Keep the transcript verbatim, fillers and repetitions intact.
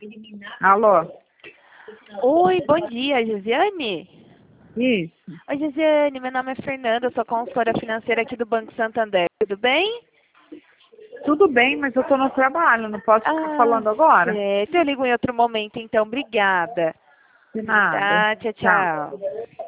Alô? Oi, bom dia, Gisiane? Isso. Oi, Gisiane, meu nome é Fernanda, eu sou consultora financeira aqui do Banco Santander. Tudo bem? Tudo bem, mas eu tô no trabalho, não posso ficar Ah, falando agora. certo. Eu ligo em outro momento, então. Obrigada. De nada. Tá, tchau, Tchau. tchau.